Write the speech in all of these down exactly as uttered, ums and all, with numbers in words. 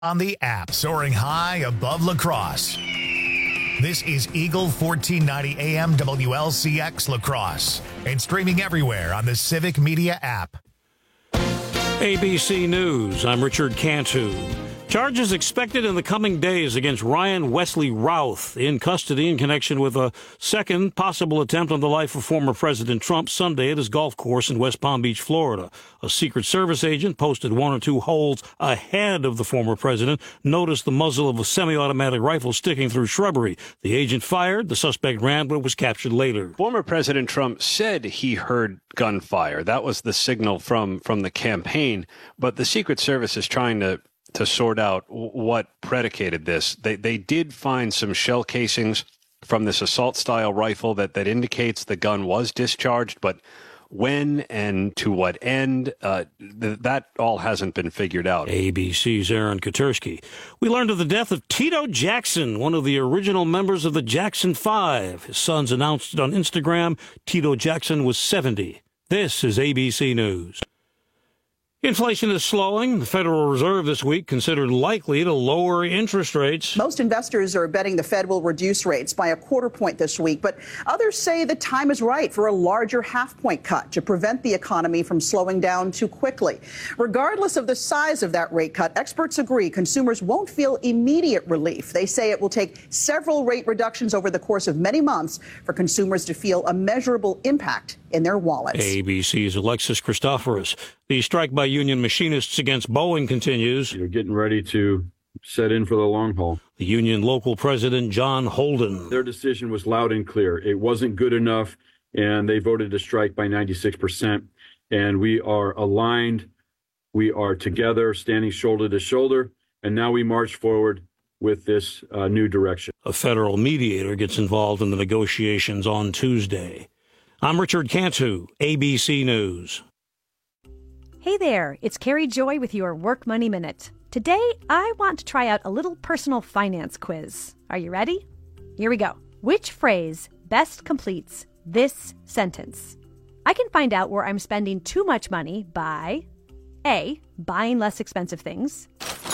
On the app, soaring high above La Crosse. This is Eagle fourteen ninety A M W L C X La Crosse and streaming everywhere on the Civic Media app. A B C News, I'm Richard Cantu. Charges expected in the coming days against Ryan Wesley Routh, in custody in connection with a second possible attempt on the life of former President Trump Sunday at his golf course in West Palm Beach, Florida. A Secret Service agent posted one or two holes ahead of the former president noticed the muzzle of a semi-automatic rifle sticking through shrubbery. The agent fired. The suspect ran, but was captured later. Former President Trump said he heard gunfire. That was the signal from, from the campaign. But the Secret Service is trying to to sort out what predicated this. They they did find some shell casings from this assault-style rifle that, that indicates the gun was discharged, but when and to what end, uh, th- that all hasn't been figured out. A B C's Aaron Katersky. We learned of the death of Tito Jackson, one of the original members of the Jackson Five. His sons announced it on Instagram. Tito Jackson was seventy. This is A B C News. Inflation is slowing. The Federal Reserve this week considered likely to lower interest rates. Most investors are betting the Fed will reduce rates by a quarter point this week, but others say the time is right for a larger half-point cut to prevent the economy from slowing down too quickly. Regardless of the size of that rate cut, experts agree consumers won't feel immediate relief. They say it will take several rate reductions over the course of many months for consumers to feel a measurable impact in their wallets. A B C's Alexis Christoforous. The strike by union machinists against Boeing continues. You're getting ready to set in for the long haul. The union local president, John Holden. Their decision was loud and clear. It wasn't good enough, and they voted to strike by ninety-six percent. And we are aligned. We are together, standing shoulder to shoulder, and now we march forward with this uh, new direction. A federal mediator gets involved in the negotiations on Tuesday. I'm Richard Cantu, A B C News. Hey there, it's Carrie Joy with your Work Money Minute. Today, I want to try out a little personal finance quiz. Are you ready? Here we go. Which phrase best completes this sentence? I can find out where I'm spending too much money by A. Buying less expensive things,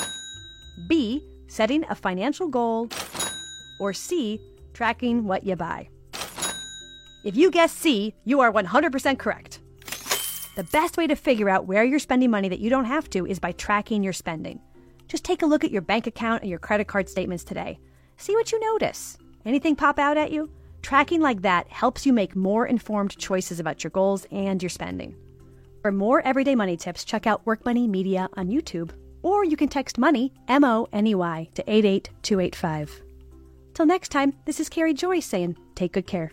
B. Setting a financial goal, or C. Tracking what you buy. If you guess C, you are one hundred percent correct. The best way to figure out where you're spending money that you don't have to is by tracking your spending. Just take a look at your bank account and your credit card statements today. See what you notice. Anything pop out at you? Tracking like that helps you make more informed choices about your goals and your spending. For more everyday money tips, check out Work Money Media on YouTube, or you can text MONEY, M O N E Y, to eight eight two eight five. Till next time, this is Carrie Joy saying, take good care.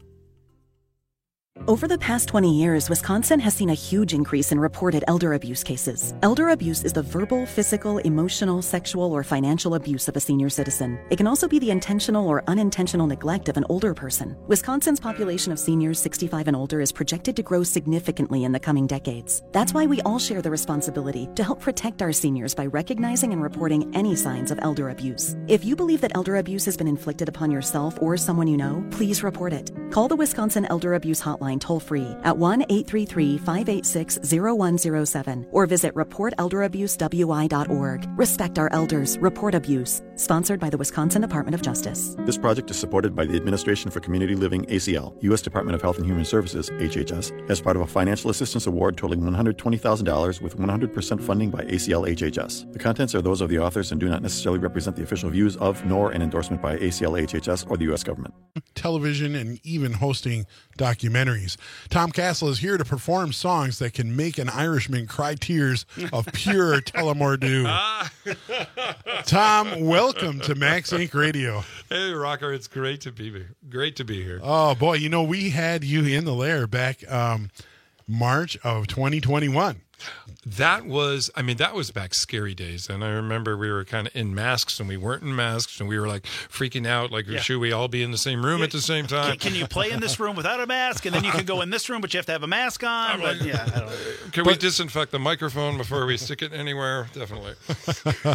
Over the past twenty years, Wisconsin has seen a huge increase in reported elder abuse cases. Elder abuse is the verbal, physical, emotional, sexual, or financial abuse of a senior citizen. It can also be the intentional or unintentional neglect of an older person. Wisconsin's population of seniors sixty-five and older is projected to grow significantly in the coming decades. That's why we all share the responsibility to help protect our seniors by recognizing and reporting any signs of elder abuse. If you believe that elder abuse has been inflicted upon yourself or someone you know, please report it. Call the Wisconsin Elder Abuse Hotline toll-free at one eight three three, five eight six, zero one zero seven or visit report elder abuse w i dot org. Respect our elders. Report abuse. Sponsored by the Wisconsin Department of Justice. This project is supported by the Administration for Community Living, A C L, U S Department of Health and Human Services, H H S, as part of a financial assistance award totaling one hundred twenty thousand dollars with one hundred percent funding by A C L H H S. The contents are those of the authors and do not necessarily represent the official views of, nor an endorsement by A C L H H S or the U S government. Television and even hosting documentaries. Tom Castle is here to perform songs that can make an Irishman cry tears of pure Tullamore Dew. Tom, welcome to Max Inc Radio. Hey, Rocker, it's great to be here. Great to be here. Oh, boy, you know, we had you in the lair back um, March of twenty twenty-one. That was, I mean, that was back scary days. And I remember we were kind of in masks and we weren't in masks and we were like freaking out. Like, yeah. Should we all be in the same room yeah. at the same time? Can, can you play in this room without a mask? And then you can go in this room, but you have to have a mask on. But, yeah, I don't know. Can but, we disinfect the microphone before we stick it anywhere? Definitely.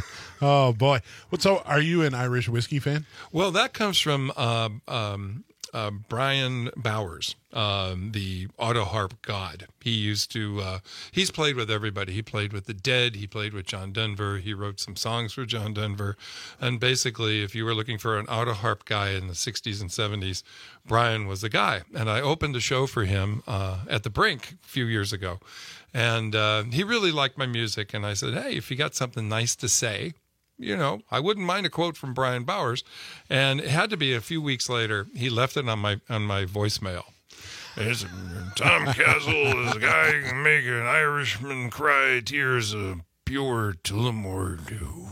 Oh, boy. Well, so are you an Irish whiskey fan? Well, that comes from, uh, um, uh, Brian Bowers, um, the auto harp god. He used to, uh, he's played with everybody. He played with the Dead. He played with John Denver. He wrote some songs for John Denver. And basically, if you were looking for an auto harp guy in the sixties and seventies, Brian was the guy. And I opened a show for him uh, at the Brink a few years ago. And uh, he really liked my music. And I said, hey, if you got something nice to say, you know, I wouldn't mind a quote from Brian Bowers. And it had to be a few weeks later. He left it on my on my voicemail. It's, Tom Castle is a guy who can make an Irishman cry tears of pure Tullamore dew.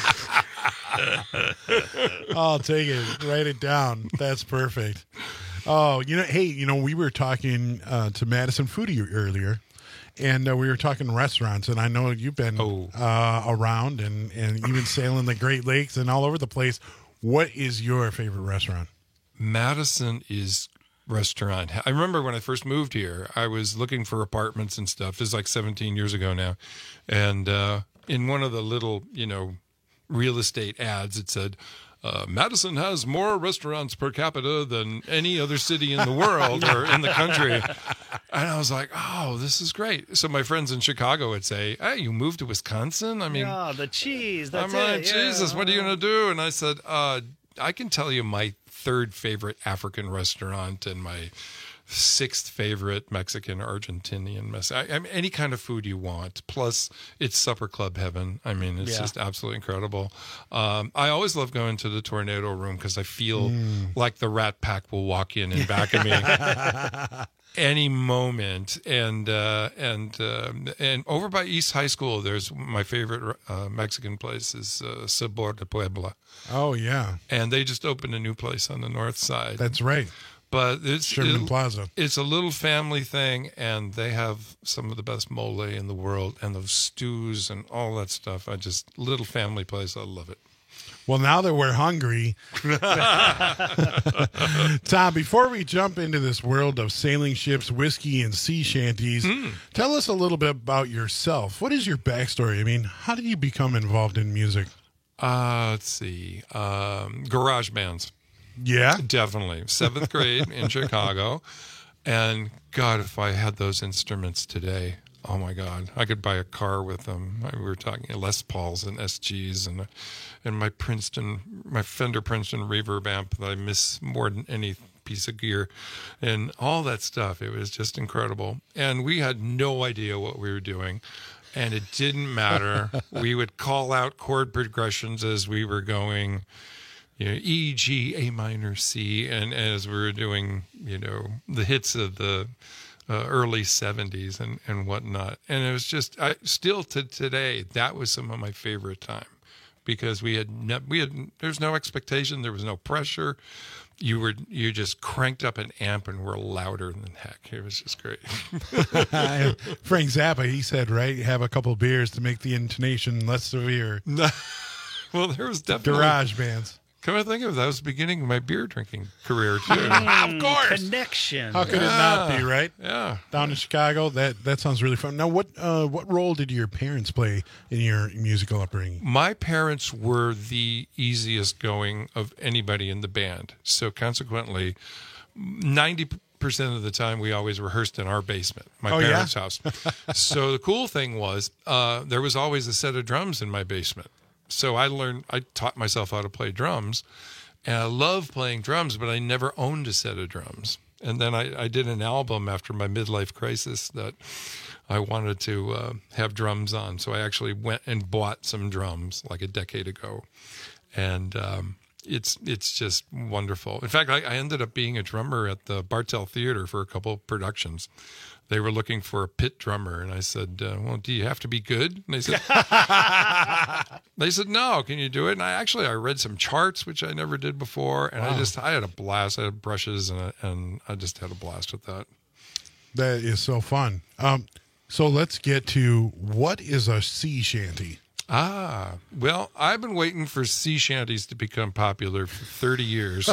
I'll take it. Write it down. That's perfect. Oh, you know, hey, you know, we were talking uh, to Madison Foodie earlier. And uh, we were talking restaurants, and I know you've been oh. uh, around and, and even sailing the Great Lakes and all over the place. What is your favorite restaurant? Madison is restaurant. I remember when I first moved here, I was looking for apartments and stuff. This is like seventeen years ago now. And uh, in one of the little, you know, real estate ads, it said, Uh, Madison has more restaurants per capita than any other city in the world or in the country. And I was like, oh, this is great. So my friends in Chicago would say, hey, you moved to Wisconsin? I mean, oh, the cheese. That's I'm it. like, Jesus, yeah. what are you going to do? And I said, uh, I can tell you my third favorite African restaurant and my sixth favorite Mexican, Argentinian, Mes- I, I mean, any kind of food you want. Plus, it's supper club heaven. I mean, it's Yeah. just absolutely incredible. Um, I always love going to the Tornado Room because I feel mm. like the Rat Pack will walk in and back of me any moment. And uh, and uh, and over by East High School, there's my favorite uh, Mexican place is uh, Sabor de Puebla. Oh yeah, and they just opened a new place on the north side. That's right. But it's Sherman it, Plaza. It's a little family thing, and they have some of the best mole in the world, and those stews and all that stuff. I just little family place. I love it. Well, now that we're hungry, Tom, before we jump into this world of sailing ships, whiskey, and sea shanties, mm. tell us a little bit about yourself. What is your backstory? I mean, how did you become involved in music? Uh, let's see. Um, garage bands. Yeah, definitely. Seventh grade in Chicago. And God, if I had those instruments today, oh my God, I could buy a car with them. We were talking Les Pauls and S Gs and and my Princeton, my Fender Princeton reverb amp that I miss more than any piece of gear and all that stuff. It was just incredible. And we had no idea what we were doing. And it didn't matter. We would call out chord progressions as we were going, you know, E, G, A minor, C, and as we were doing, you know, the hits of the uh, early seventies and, and whatnot. And it was just, I still to today, that was some of my favorite time because we had, ne- we had, there's no expectation, there was no pressure. You were, you just cranked up an amp and were louder than heck. It was just great. Frank Zappa, he said, right, have a couple beers to make the intonation less severe. Well, there was definitely garage bands. Come to think of it, that was the beginning of my beer drinking career too. Mm, of course, connection. How could yeah. it not be, right? Yeah, down in Chicago, that that sounds really fun. Now, what uh, what role did your parents play in your musical upbringing? My parents were the easiest going of anybody in the band, so consequently, ninety percent of the time we always rehearsed in our basement, my oh, parents' yeah? house. So the cool thing was, uh, there was always a set of drums in my basement. So I learned, I taught myself how to play drums, and I love playing drums, but I never owned a set of drums. And then I, I did an album after my midlife crisis that I wanted to uh, have drums on. So I actually went and bought some drums like a decade ago. And um, it's it's just wonderful. In fact, I, I ended up being a drummer at the Bartell Theater for a couple of productions. They were looking for a pit drummer, and I said, uh, well, do you have to be good? And they said, they said, no, can you do it? And I actually, I read some charts, which I never did before, and wow. I just, I had a blast. I had brushes, and, I, and I just had a blast with that. That is so fun. Um, so let's get to, what is a sea shanty? Ah, well, I've been waiting for sea shanties to become popular for thirty years.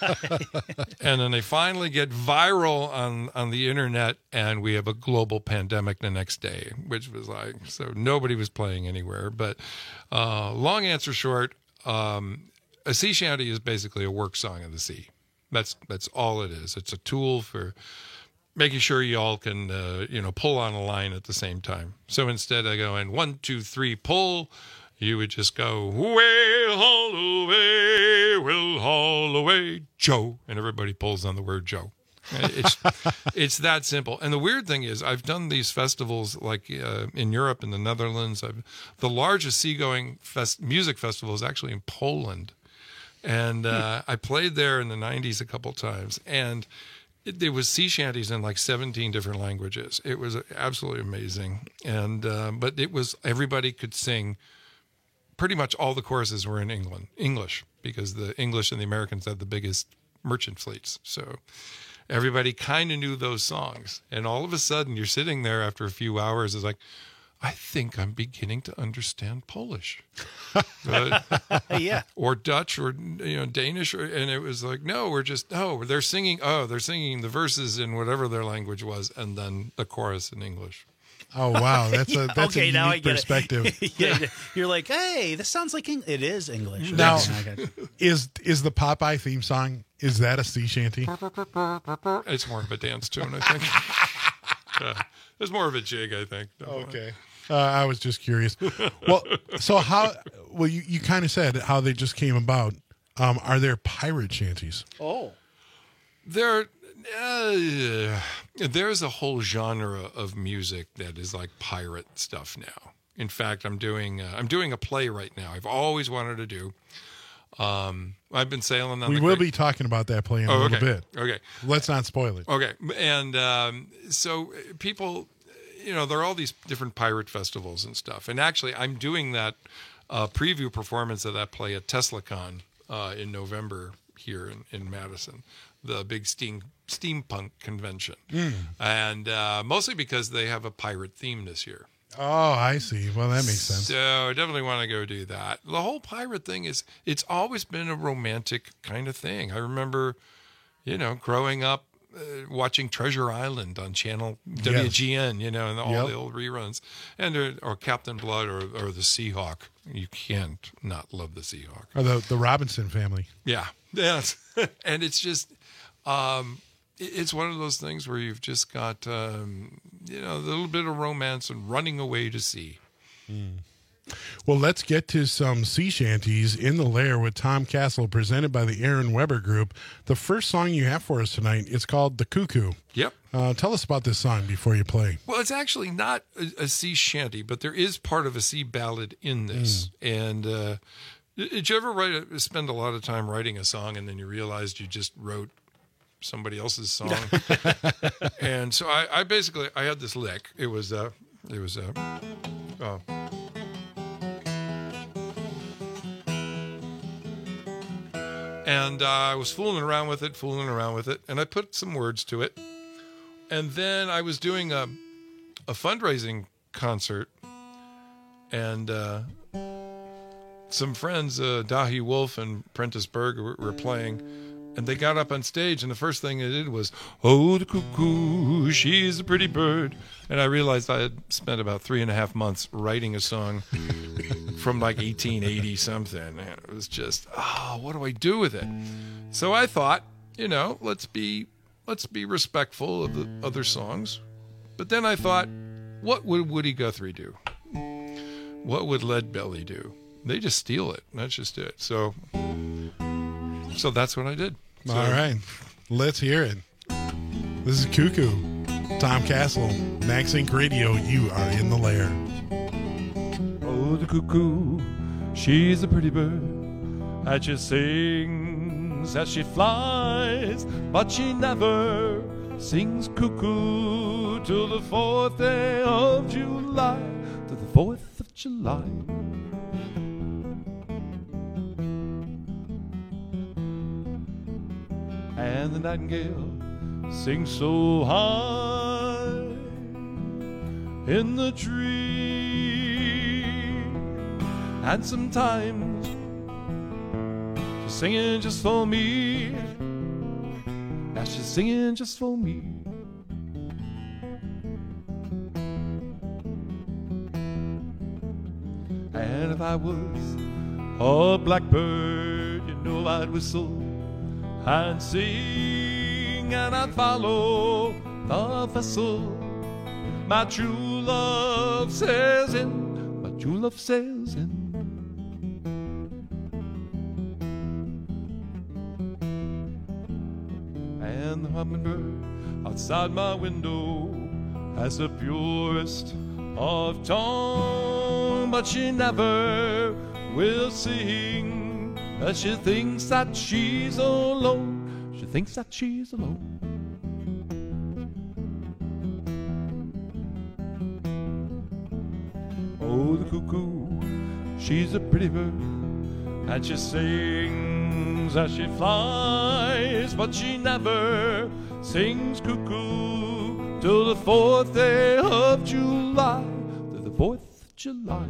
And then they finally get viral on, on the internet, and we have a global pandemic the next day, which was like, so nobody was playing anywhere. But uh, long answer short, um, a sea shanty is basically a work song of the sea. That's that's all it is. It's a tool for making sure you all can, uh, you know, pull on a line at the same time. So instead of going one, two, three, pull, you would just go, we'll haul away, we'll haul away, Joe. And everybody pulls on the word Joe. It's it's that simple. And the weird thing is, I've done these festivals like uh, in Europe, in the Netherlands. I've, the largest seagoing fest, music festival is actually in Poland. And uh, I played there in the nineties a couple times. And it, there was sea shanties in like seventeen different languages. It was absolutely amazing. And uh, but it was, everybody could sing. Pretty much all the choruses were in England, English, because the English and the Americans had the biggest merchant fleets. So everybody kind of knew those songs. And all of a sudden, you're sitting there after a few hours, it's like, I think I'm beginning to understand Polish. But, yeah. Or Dutch or, you know, Danish. Or, and it was like, no, we're just, oh, they're singing, oh, they're singing the verses in whatever their language was, and then the chorus in English. Oh wow, that's a that's okay, a now I unique get perspective. It. yeah, you're like, hey, this sounds like Eng-. It is English. Now, Okay. is is the Popeye theme song? Is that a sea shanty? It's more of a dance tune, I think. uh, it's more of a jig, I think. Okay, uh, I was just curious. Well, so how? Well, you you kind of said how they just came about. Um, are there pirate shanties? Oh, there. Uh, there's a whole genre of music that is like pirate stuff now. In fact, I'm doing uh, I'm doing a play right now. I've always wanted to do. Um, I've been sailing on. We the will great... be talking about that play in oh, a little okay. bit. Okay, let's not spoil it. Okay, and um, so people, you know, there are all these different pirate festivals and stuff. And actually, I'm doing that uh, preview performance of that play at TeslaCon uh, in November here in, in Madison, the big steam steampunk convention, mm. and uh, mostly because they have a pirate theme this year. Oh, I see. Well, that makes sense. So I definitely want to go do that. The whole pirate thing is, it's always been a romantic kind of thing. I remember, you know, growing up uh, watching Treasure Island on channel W G N, yes. you know, and all yep. the old reruns, and uh, or Captain Blood or, or the Seahawk. You can't not love the Seahawk. Or the, the Robinson family. Yeah. Yes. And it's just... Um, it's one of those things where you've just got, um, you know, a little bit of romance and running away to sea. Mm. Well, let's get to some sea shanties in the Lair with Tom Castle, presented by the Aaron Weber Group. The first song you have for us tonight is called The Cuckoo. Yep. Uh, tell us about this song before you play. Well, it's actually not a, a sea shanty, but there is part of a sea ballad in this. Mm. And uh, did you ever write a, spend a lot of time writing a song and then you realized you just wrote somebody else's song? And so I, I basically I had this lick. It was uh it was uh oh. And uh, I was fooling around with it, fooling around with it, and I put some words to it. And then I was doing a a fundraising concert, and uh, some friends, uh, Dahi Wolf and Prentice Berg, were, were playing. And they got up on stage, and the first thing they did was, "Oh, the cuckoo, she's a pretty bird." And I realized I had spent about three and a half months writing a song from like eighteen eighty something. And it was just, oh, what do I do with it? So I thought, you know, let's be let's be respectful of the other songs. But then I thought, what would Woody Guthrie do? What would Lead Belly do? They just steal it. That's just it. So. So that's what I did. So. All right. Let's hear it. This is Cuckoo. Tom Castle, Max Inc Radio. You are in the Lair. Oh, the cuckoo, she's a pretty bird. And she sings as she flies, but she never sings cuckoo till the fourth day of July. To the fourth of July. And the nightingale sings so high in the tree, and sometimes she's singing just for me. Now she's singing just for me. And if I was a blackbird, you know I'd whistle and sing, and I'd follow the vessel my true love sails in, my true love sails in. And the hummingbird outside my window has the purest of tongue, but she never will sing, as she thinks that she's alone. She thinks that she's alone. Oh, the cuckoo, she's a pretty bird, and she sings as she flies, but she never sings cuckoo till the fourth day of July, till the fourth of July.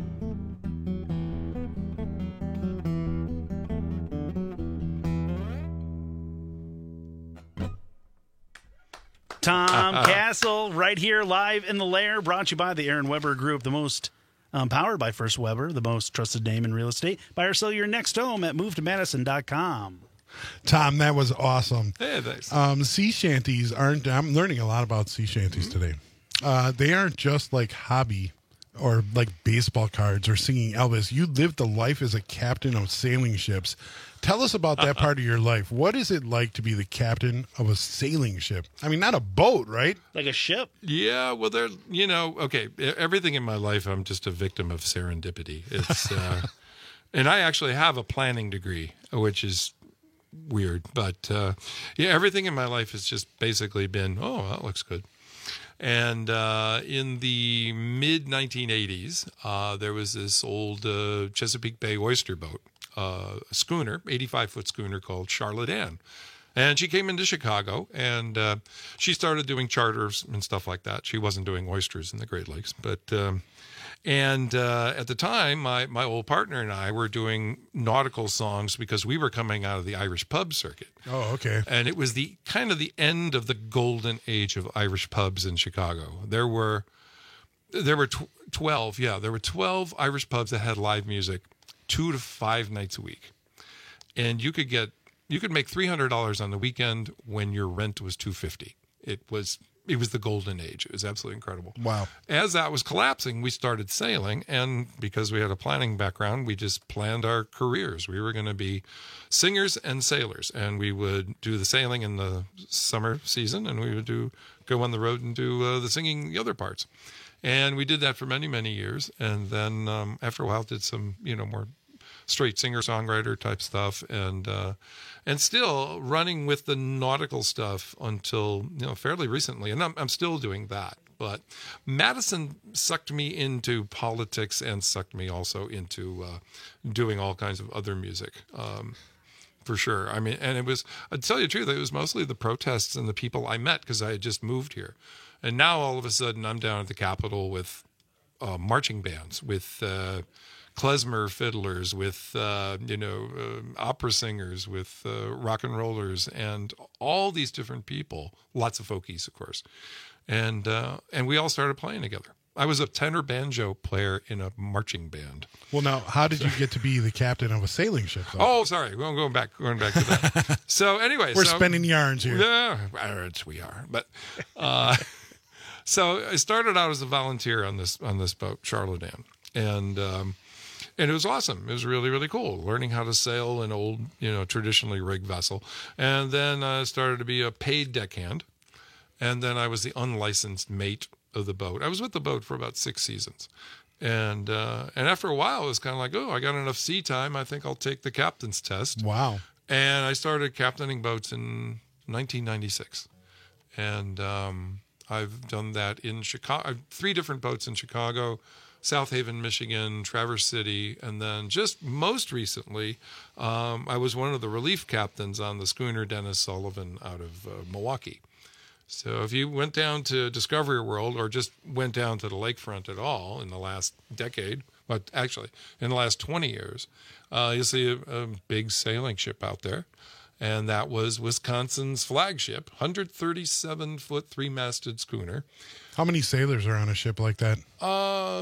Tom Castle, right here live in the lair, brought to you by the Aaron Weber Group, the most um, powered by First Weber, the most trusted name in real estate. Buy or sell your next home at move to madison dot com. Tom, that was awesome. Hey, thanks. Um, sea shanties aren't, I'm learning a lot about sea shanties mm-hmm. today. Uh, they aren't just like hobby or like baseball cards or singing Elvis. You lived the life as a captain of sailing ships. Tell us about that part of your life. What is it like to be the captain of a sailing ship? I mean, not a boat, right? Like a ship? Yeah, well, they're, you know, okay, everything in my life, I'm just a victim of serendipity. It's, uh, and I actually have a planning degree, which is weird. But, uh, yeah, everything in my life has just basically been, oh, that looks good. And uh, in the mid nineteen eighties, uh, there was this old uh, Chesapeake Bay oyster boat, uh, a schooner, eighty-five foot schooner called Charlotte Ann. And she came into Chicago, and uh, she started doing charters and stuff like that. She wasn't doing oysters in the Great Lakes. but um, And uh, at the time, my, my old partner and I were doing nautical songs because we were coming out of the Irish pub circuit. Oh, okay. And it was the kind of the end of the golden age of Irish pubs in Chicago. There were there were tw- twelve, yeah, there were twelve Irish pubs that had live music two to five nights a week. And you could get you could make three hundred dollars on the weekend when your rent was two hundred fifty dollars. It was It was the golden age. It was absolutely incredible. Wow. As that was collapsing, we started sailing. And because we had a planning background, we just planned our careers. We were going to be singers and sailors. And we would do the sailing in the summer season. And we would do go on the road and do uh, the singing the other parts. And we did that for many, many years. And then um, after a while, did some, you know, more straight singer-songwriter type stuff, and uh, and still running with the nautical stuff until, you know, fairly recently. And I'm, I'm still doing that. But Madison sucked me into politics and sucked me also into uh, doing all kinds of other music, um, for sure. I mean, and it was, I'd tell you the truth, it was mostly the protests and the people I met because I had just moved here. And now all of a sudden I'm down at the Capitol with uh, marching bands, with uh, klezmer fiddlers, with, uh, you know, uh, opera singers, with uh, rock and rollers, and all these different people, lots of folkies, of course. And uh, and we all started playing together. I was a tenor banjo player in a marching band. Well, now, how did you get to be the captain of a sailing ship, though? Oh, sorry. We're going back, going back to that. So anyway. We're so, spinning yarns here. Yeah, we are. But uh, so I started out as a volunteer on this on this boat, Charlotte Ann. And um, and it was awesome. It was really, really cool, learning how to sail an old, you know, traditionally rigged vessel. And then I started to be a paid deckhand. And then I was the unlicensed mate of the boat. I was with the boat for about six seasons. And uh, and after a while, it was kind of like, oh, I got enough sea time. I think I'll take the captain's test. Wow. And I started captaining boats in nineteen ninety-six. And um, I've done that in Chicago. I've three different boats in Chicago, South Haven, Michigan, Traverse City, and then just most recently, um, I was one of the relief captains on the schooner Dennis Sullivan out of uh, Milwaukee. So if you went down to Discovery World or just went down to the lakefront at all in the last decade, but actually in the last twenty years, uh, you'll see a, a big sailing ship out there. And that was Wisconsin's flagship, one hundred thirty-seven foot three-masted schooner. How many sailors are on a ship like that?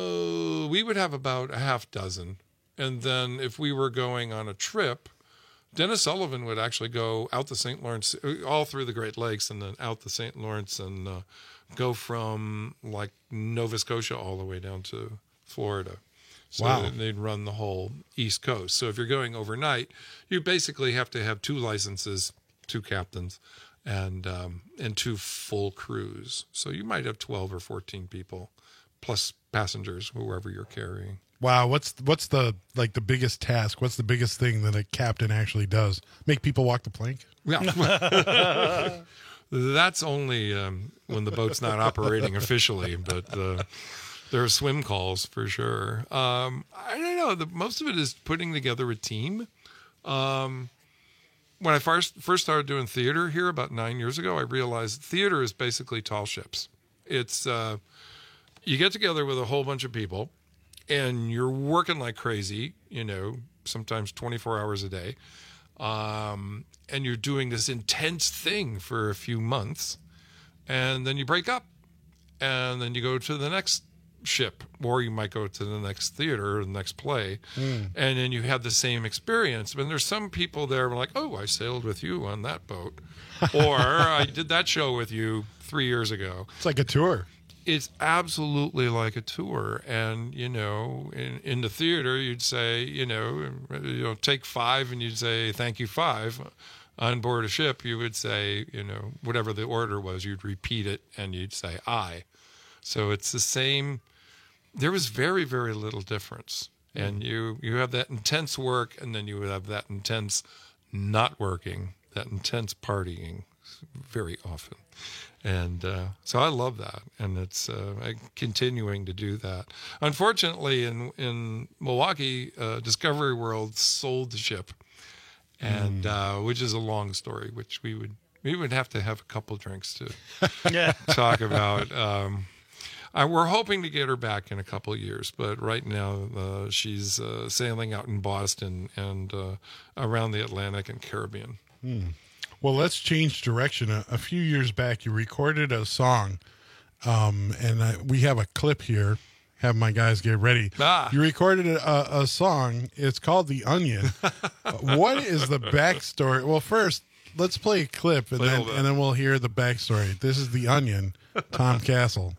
Uh, we would have about a half dozen. And then if we were going on a trip Dennis Sullivan would actually go out the Saint Lawrence, all through the Great Lakes, and then out the Saint Lawrence, and uh, go from like Nova Scotia all the way down to Florida. So Wow. they'd run the whole East Coast. So if you're going overnight, you basically have to have two licenses, two captains, and um, and two full crews. So you might have twelve or fourteen people, plus passengers, whoever you're carrying. Wow, what's what's the like the biggest task? What's the biggest thing that a captain actually does? Make people walk the plank? Yeah. That's only um, when the boat's not operating officially, but uh, there are swim calls for sure. Um, I don't know. The, most of it is putting together a team. Um, when I first first started doing theater here about nine years ago, I realized theater is basically tall ships. It's uh, you get together with a whole bunch of people, and you're working like crazy. You know, sometimes twenty-four hours a day. Um, and you're doing this intense thing for a few months, and then you break up, and then you go to the next ship, or you might go to the next theater or the next play, mm. and then you have the same experience. But there's some people there who are like, oh, I sailed with you on that boat, or I did that show with you three years ago. It's like a tour. It's absolutely like a tour. And, you know, in, in the theater, you'd say, you know, you know, take five, and you'd say, thank you, five. On board a ship, you would say, you know, whatever the order was, you'd repeat it, and you'd say, I. So it's the same. There was very, very little difference. And you, you have that intense work, and then you would have that intense not working, that intense partying very often. And uh, so I love that, and it's uh, continuing to do that. Unfortunately, in in Milwaukee, uh, Discovery World sold the ship, and mm. uh, which is a long story, which we would we would have to have a couple drinks to yeah. talk about. Um, I, we're hoping to get her back in a couple of years, but right now uh, she's uh, sailing out in Boston and uh, around the Atlantic and Caribbean. Mm. Well, let's change direction. A, a few years back, you recorded a song, um, and I, we have a clip here. Have my guys get ready. Ah. You recorded a, a song. It's called "The Onion." What is the backstory? Well, first, let's play a clip, and play then and then we'll hear the backstory. This is "The Onion," Tom Castle.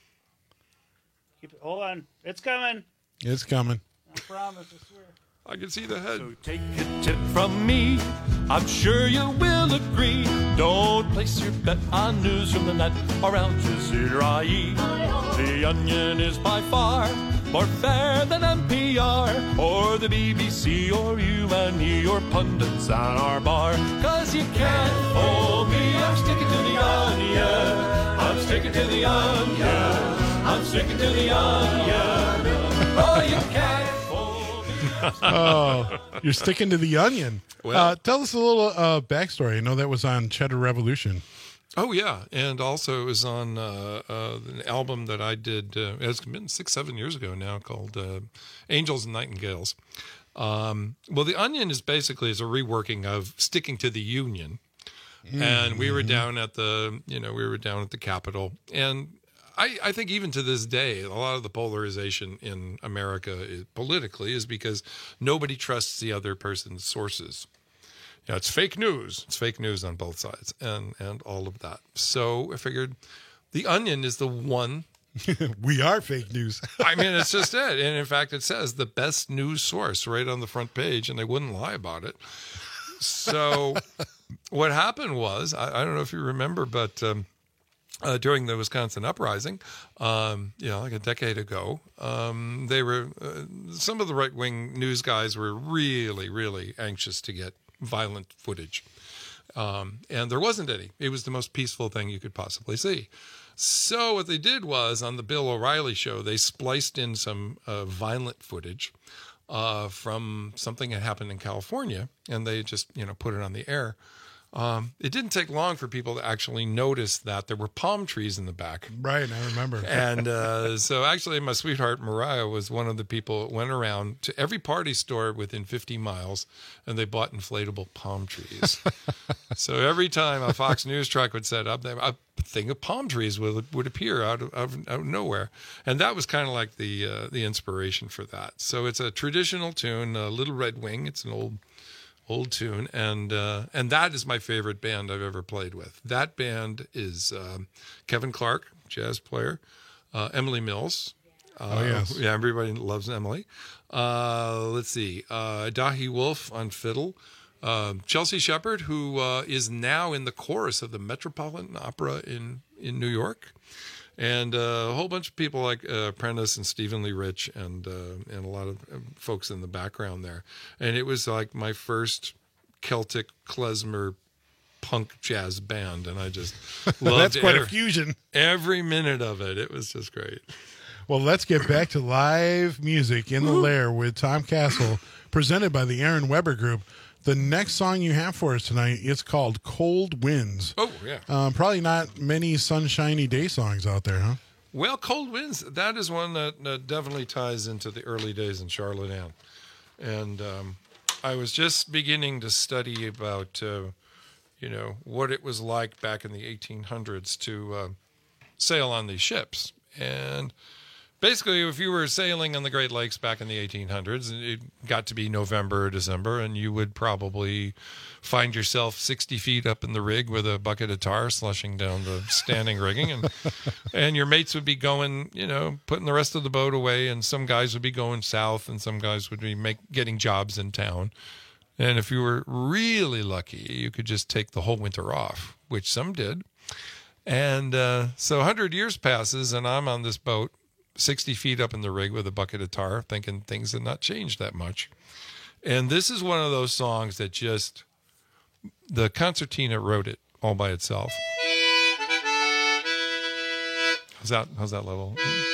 Keep it, hold on, it's coming. It's coming. I promise. I swear. I can see the head. So take a tip from me, I'm sure you will agree. Don't place your bet on news from the net or Al Jazeera. The Onion is by far more fair than N P R or the B B C or U and E or pundits at our bar. Cause you can't fool me, I'm sticking to the Onion. I'm sticking to the Onion. I'm sticking to the Onion. Oh, you can't. Oh, you're sticking to the Onion. Well, uh, tell us a little uh, backstory. I know that was on Cheddar Revolution. Oh, yeah. And also it was on uh, uh, an album that I did, uh, it's been six, seven years ago now, called uh, Angels and Nightingales. Um, well, The Onion is basically is a reworking of Sticking to the Union. Mm-hmm. And we were down at the, you know, we were down at the Capitol. And I, I think even to this day, a lot of the polarization in America is, politically is because nobody trusts the other person's sources. You know, it's fake news. It's fake news on both sides and, and all of that. So I figured The Onion is the one. We are fake news. I mean, it's just it. And in fact, it says the best news source right on the front page, and they wouldn't lie about it. So what happened was, I, I don't know if you remember, but... Um, Uh, during the Wisconsin uprising, um, you know, like a decade ago, um, they were uh, some of the right-wing news guys were really, really anxious to get violent footage, um, and there wasn't any. It was the most peaceful thing you could possibly see. So what they did was on the Bill O'Reilly show, they spliced in some uh, violent footage uh, from something that happened in California, and they just, you know, put it on the air. Um, it didn't take long for people to actually notice that there were palm trees in the back. Right, I remember. And uh, so actually my sweetheart Mariah was one of the people that went around to every party store within fifty miles, and they bought inflatable palm trees. So every time a Fox News truck would set up, a thing of palm trees would, would appear out of, out of, out of nowhere. And that was kind of like the uh, the inspiration for that. So it's a traditional tune, uh, Little Red Wing. It's an old old tune, and uh, and that is my favorite band I've ever played with. That band is um, Kevin Clark, jazz player, uh, Emily Mills. Uh, oh yes, yeah, everybody loves Emily. Uh, let's see, uh, Dahi Wolf on fiddle. Uh, Chelsea Shepard, who uh, is now in the chorus of the Metropolitan Opera in, in New York, and uh, a whole bunch of people like uh, Prentice and Stephen Lee Rich, and uh, and a lot of folks in the background there. And it was like my first Celtic klezmer punk jazz band, and I just loved That's quite every, a fusion. Every minute of it. It was just great. Well, let's get back to live music in the Lair with Tom Castle, presented by the Aaron Weber Group. The next song you have for us tonight is called Cold Winds. Oh, yeah. Um, probably not many sunshiny day songs out there, huh? Well, Cold Winds, that is one that, that definitely ties into the early days in Charlotte Ann. And um, I was just beginning to study about, uh, you know, what it was like back in the eighteen hundreds to uh, sail on these ships. And basically, if you were sailing on the Great Lakes back in the eighteen hundreds, it got to be November or December, and you would probably find yourself sixty feet up in the rig with a bucket of tar slushing down the standing rigging, and and your mates would be going, you know, putting the rest of the boat away, and some guys would be going south, and some guys would be make, getting jobs in town. And if you were really lucky, you could just take the whole winter off, which some did. And uh, so one hundred years passes, and I'm on this boat, sixty feet up in the rig with a bucket of tar, thinking things had not changed that much. And this is one of those songs that just, the concertina wrote it all by itself. How's that, how's that level?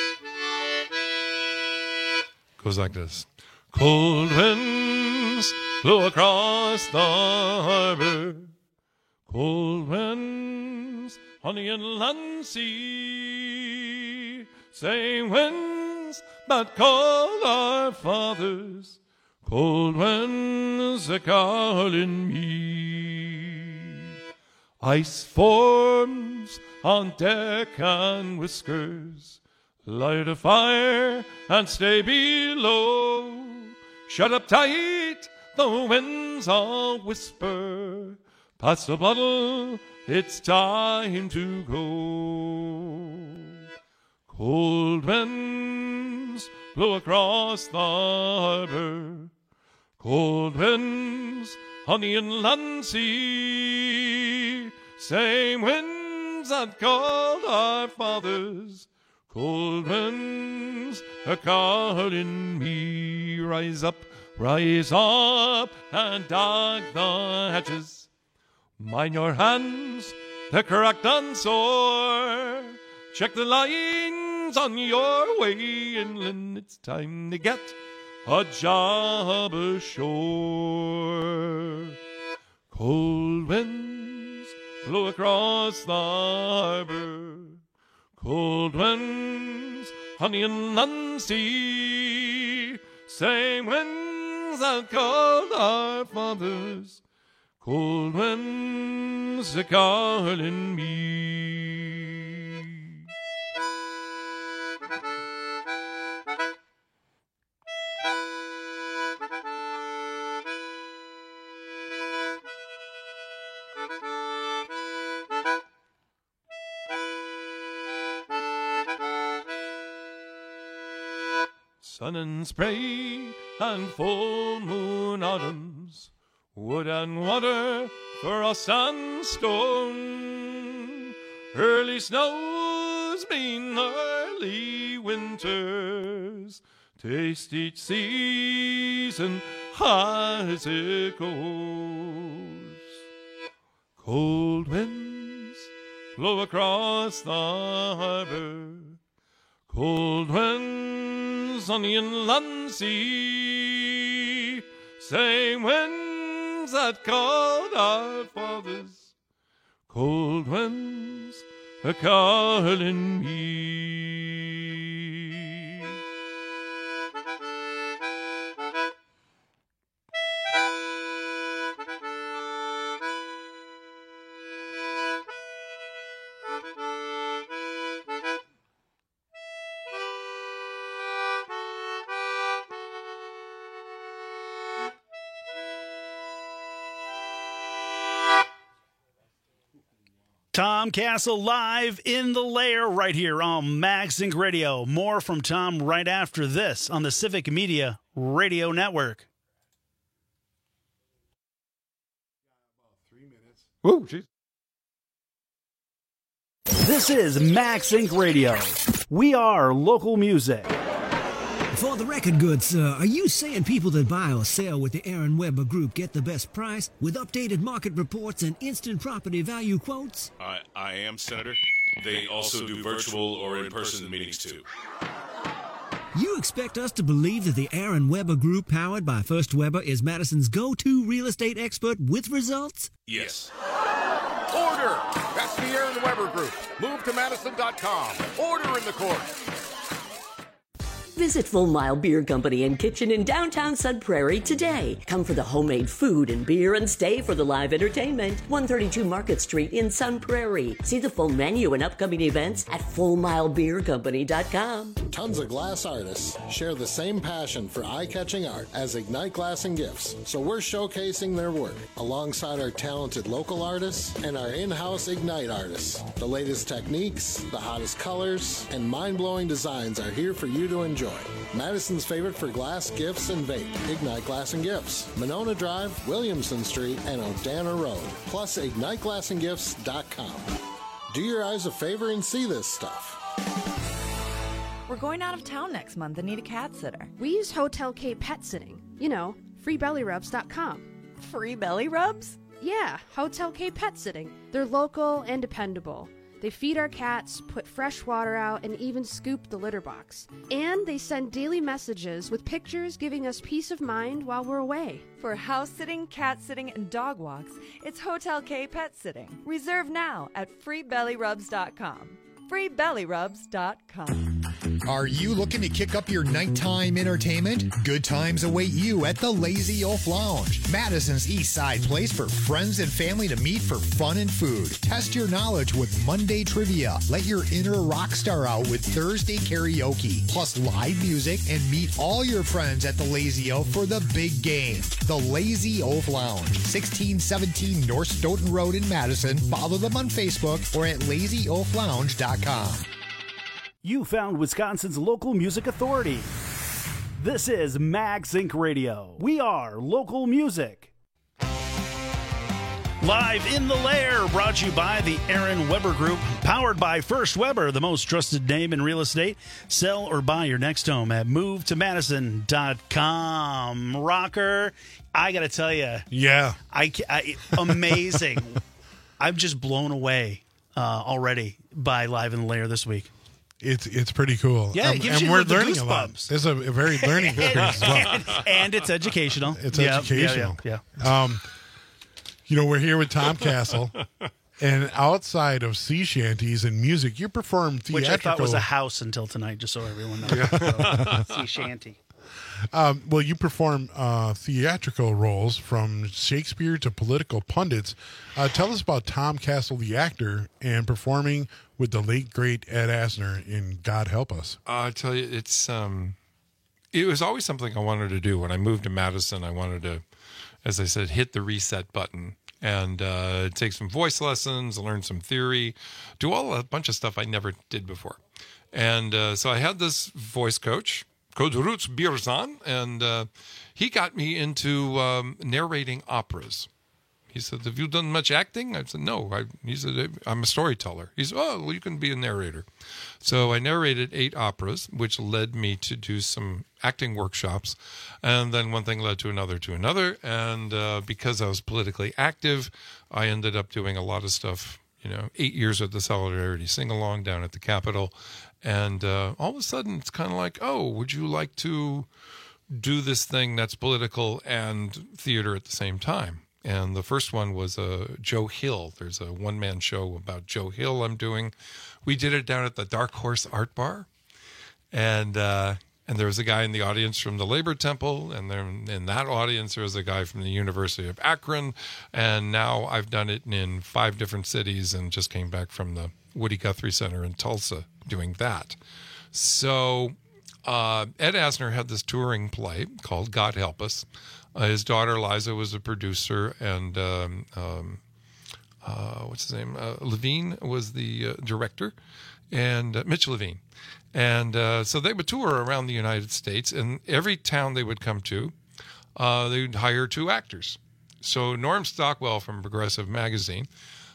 Goes like this. Cold winds blow across the harbor, cold winds on the inland sea, same winds that called our fathers, cold winds a calling me. Ice forms on deck and whiskers, light a fire and stay below. Shut up tight, the winds all whisper, pass the bottle, it's time to go. Cold winds blow across the harbor, cold winds on the inland sea, same winds that called our fathers, cold winds a calling me. Rise up, rise up, and dog the hatches. Mind your hands, they're cracked and sore. Check the lines on your way inland. It's time to get a job ashore. Cold winds blow across the harbor, cold winds on the inland sea, same winds that called our fathers, cold winds a calling me. Sun and spray and full moon autumns, wood and water for us and stone. Early snows mean early winters. Taste each season as it goes. Cold winds blow across the harbor, cold winds on the inland sea, same winds that called our fathers, cold winds a calling me. Tom Castle live in the lair right here on MagSync Radio. More from Tom right after this on the Civic Media Radio Network. Whoa, jeez. This is MagSync Radio. We are local music. For the record, good sir, are you saying people that buy or sell with the Aaron Weber Group get the best price with updated market reports and instant property value quotes? I, I am, Senator. They also do virtual or in-person meetings, too. You expect us to believe that the Aaron Weber Group, powered by First Weber, is Madison's go-to real estate expert with results? Yes. Order! That's the Aaron Weber Group. Move to Madison dot com. Order in the court. Visit Full Mile Beer Company and Kitchen in downtown Sun Prairie today. Come for the homemade food and beer and stay for the live entertainment. one thirty-two Market Street in Sun Prairie. See the full menu and upcoming events at full mile beer company dot com. Tons of glass artists share the same passion for eye-catching art as Ignite Glass and Gifts, so we're showcasing their work alongside our talented local artists and our in-house Ignite artists. The latest techniques, the hottest colors, and mind-blowing designs are here for you to enjoy. Madison's favorite for glass, gifts, and vape. Ignite Glass and Gifts. Monona Drive, Williamson Street, and Odana Road. Plus, ignite glass and gifts dot com. Do your eyes a favor and see this stuff. We're going out of town next month and need a cat sitter. We use Hotel K Pet Sitting. You know, free belly rubs dot com. Free belly rubs? Yeah, Hotel K Pet Sitting. They're local and dependable. They feed our cats, put fresh water out, and even scoop the litter box. And they send daily messages with pictures giving us peace of mind while we're away. For house sitting, cat sitting, and dog walks, it's Hotel K Pet Sitting. Reserve now at free belly rubs dot com. free belly rubs dot com. Are you looking to kick up your nighttime entertainment? Good times await you at the Lazy Oaf Lounge, Madison's East Side place for friends and family to meet for fun and food. Test your knowledge with Monday trivia. Let your inner rock star out with Thursday karaoke, plus live music, and meet all your friends at the Lazy Oaf for the big game. The Lazy Oaf Lounge, sixteen seventeen North Stoughton Road in Madison. Follow them on Facebook or at lazy oaf lounge dot com. You found Wisconsin's local music authority. This is MagSync Radio. We are local music. Live in the Lair, brought to you by the Aaron Weber Group, powered by First Weber, the most trusted name in real estate. Sell or buy your next home at move to madison dot com. Rocker, I got to tell you. Yeah. I, I amazing. I'm just blown away uh, already by Live in the Lair this week. It's it's pretty cool. Yeah, it um, gives and you we're the learning a lot. goosebumps. It's a, a very learning experience as well. and, and it's educational. It's Yeah, educational. Yeah, yeah, yeah. Um, you know, we're here with Tom Castle, and outside of sea shanties and music, you perform theatrical. Which I thought was a house until tonight, just so everyone knows. So, sea shanty. Um, well, you perform uh, theatrical roles from Shakespeare to political pundits. Uh, tell us about Tom Castle, the actor, and performing with the late, great Ed Asner in God Help Us. Uh, I tell you, it's um, it was always something I wanted to do. When I moved to Madison, I wanted to, as I said, hit the reset button and uh, take some voice lessons, learn some theory, do all a bunch of stuff I never did before. And uh, so I had this voice coach, Coach Roots Birzan, and uh, he got me into um, narrating operas. He said, have you done much acting? I said, no. I, he said, I'm a storyteller. He said, oh, well, you can be a narrator. So I narrated eight operas, which led me to do some acting workshops. And then one thing led to another to another. And uh, because I was politically active, I ended up doing a lot of stuff, you know, eight years at the Solidarity Sing-Along down at the Capitol. And uh, all of a sudden, it's kind of like, oh, would you like to do this thing that's political and theater at the same time? And the first one was uh, Joe Hill. There's a one-man show about Joe Hill I'm doing. We did it down at the Dark Horse Art Bar. And uh, and there was a guy in the audience from the Labor Temple. And then in that audience, there was a guy from the University of Akron. And now I've done it in five different cities and just came back from the Woody Guthrie Center in Tulsa doing that. So uh, Ed Asner had this touring play called God Help Us. Uh, his daughter Liza was a producer, and um, um, uh, what's his name? Uh, Levine was the uh, director, and uh, Mitch Levine. And uh, so they would tour around the United States, and every town they would come to, uh, they would hire two actors. So Norm Stockwell from Progressive Magazine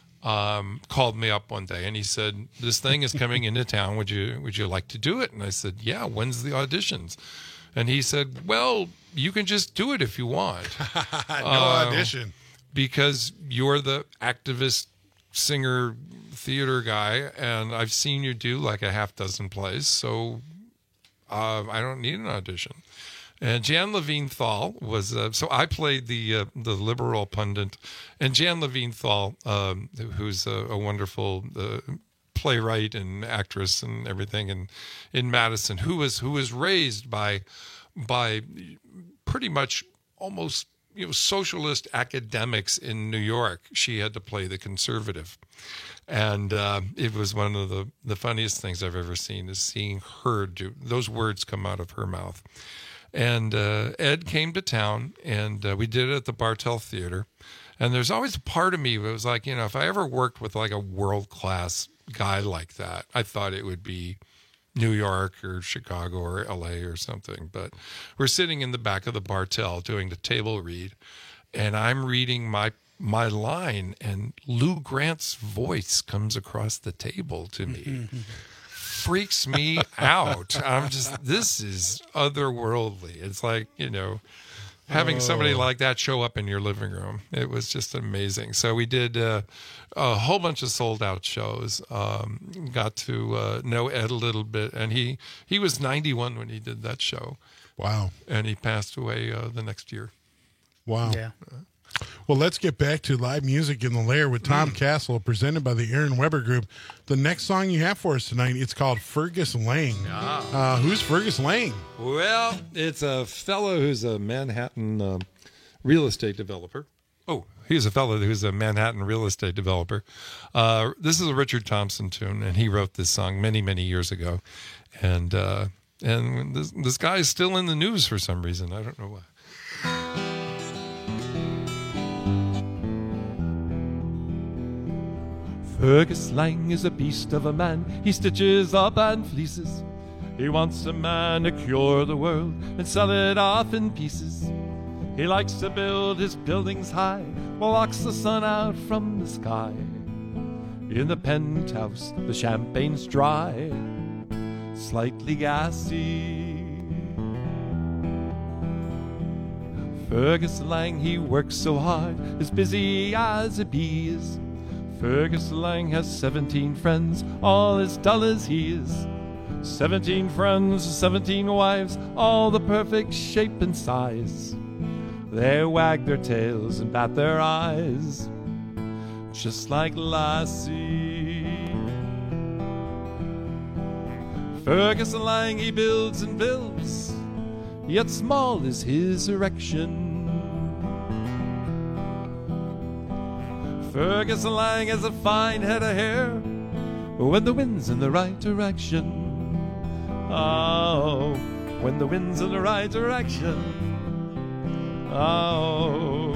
um, called me up one day, and he said, "This thing is coming into town. Would you would you like to do it?" And I said, "Yeah. When's the auditions?" And he said, "Well, you can just do it if you want." no uh, audition. Because you're the activist, singer, theater guy, and I've seen you do like a half dozen plays, so uh, I don't need an audition. And Jan Levine Thal was, uh, so I played the uh, the liberal pundit, and Jan Levine Thal, um, who's a, a wonderful uh, playwright and actress and everything in, in Madison, who was who was raised by by pretty much almost you know socialist academics in New York. She had to play the conservative. And uh, it was one of the, the funniest things I've ever seen is seeing her do those words come out of her mouth. And uh, Ed came to town, and uh, we did it at the Bartell Theater. And there's always a part of me that was like, you know, if I ever worked with like a world-class guy like that, I thought it would be New York or Chicago or L A or something. But we're sitting in the back of the Bartell doing the table read, and I'm reading my my line, and Lou Grant's voice comes across the table to me. Freaks me out. I'm just, this is otherworldly. It's like, you know, having oh. somebody like that show up in your living room. It was just amazing. So we did uh, a whole bunch of sold out shows. Um, got to uh, know Ed a little bit, and he, he was ninety-one when he did that show. Wow. And he passed away uh, the next year. Wow. Yeah. Well, let's get back to live music in the Lair with Tom mm. Castle, presented by the Aaron Weber Group. The next song you have for us tonight, it's called Fergus Lang. Ah. Uh, who's Fergus Lang? Well, it's a fellow who's a Manhattan uh, real estate developer. Oh, he's a fellow who's a Manhattan real estate developer. Uh, this is a Richard Thompson tune, and he wrote this song many, many years ago. And uh, and this, this guy is still in the news for some reason. I don't know why. Fergus Lang is a beast of a man. He stitches up and fleeces. He wants to manicure the world and sell it off in pieces. He likes to build his buildings high, blocks the sun out from the sky. In the penthouse, the champagne's dry, slightly gassy. Fergus Lang, he works so hard, as busy as a bee is. Fergus Lang has seventeen friends, all as dull as he is. Seventeen friends, seventeen wives, all the perfect shape and size. They wag their tails and bat their eyes, just like Lassie. Fergus Lang, he builds and builds, yet small is his erection. Fergus Lang has a fine head of hair when the wind's in the right direction. Oh, when the wind's in the right direction. Oh.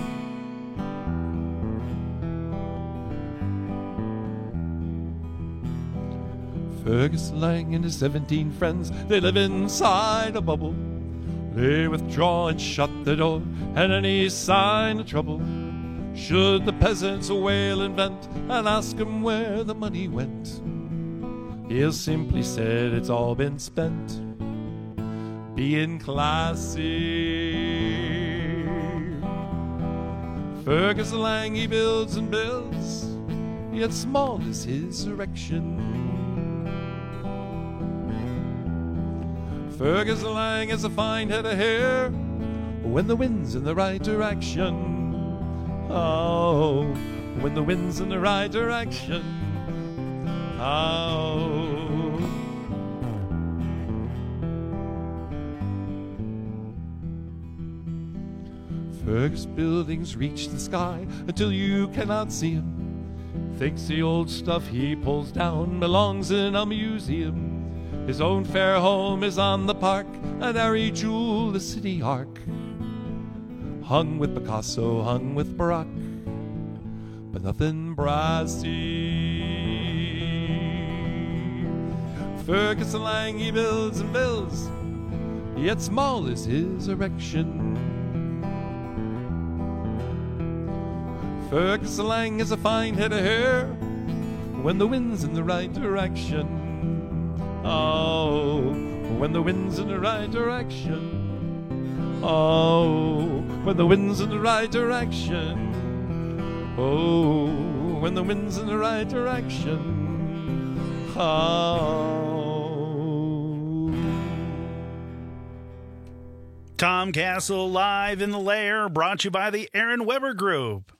Fergus Lang and his seventeen friends, they live inside a bubble. They withdraw and shut the door at any sign of trouble. Should the peasants wail and vent and ask him where the money went, he'll simply said it's all been spent being classy. Fergus Lang, he builds and builds, yet small is his erection. Fergus Lang has a fine head of hair when the wind's in the right direction. Oh, when the wind's in the right direction. Oh. Fergus buildings reach the sky until you cannot see him. Thinks the old stuff he pulls down belongs in a museum. His own fair home is on the park at Harry Jewel, the city arc. Hung with Picasso, hung with Baroque, but nothing brassy. Ferguson Lang, he builds and builds, yet small is his erection. Ferguson Lang has a fine head of hair when the wind's in the right direction. Oh, when the wind's in the right direction. Oh, when the wind's in the right direction. Oh, when the wind's in the right direction. Oh. Tom Castle live in the lair, brought to you by the Aaron Weber Group.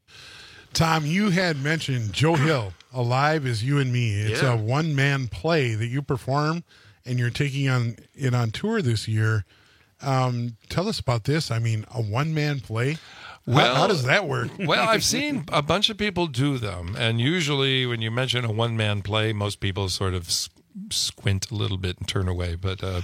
Tom, you had mentioned Joe Hill, Alive as You and Me. It's Yeah. a one-man play that you perform, and you're taking on it on tour this year. Um, tell us about this. I mean, a one-man play? Well, how, how does that work? Well, I've seen a bunch of people do them, and usually when you mention a one-man play, most people sort of s- squint a little bit and turn away, but uh,